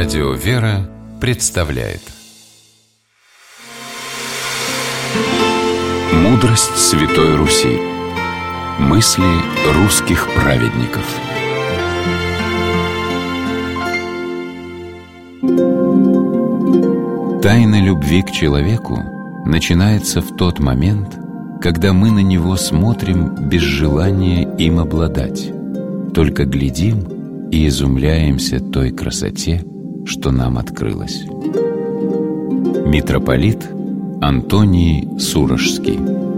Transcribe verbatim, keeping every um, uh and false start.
Радио «Вера» представляет Мудрость Святой Руси. Мысли русских праведников. Тайна любви к человеку начинается в тот момент, когда мы на него смотрим без желания им обладать, только глядим и изумляемся той красоте, что нам открылось. Митрополит Антоний Сурожский.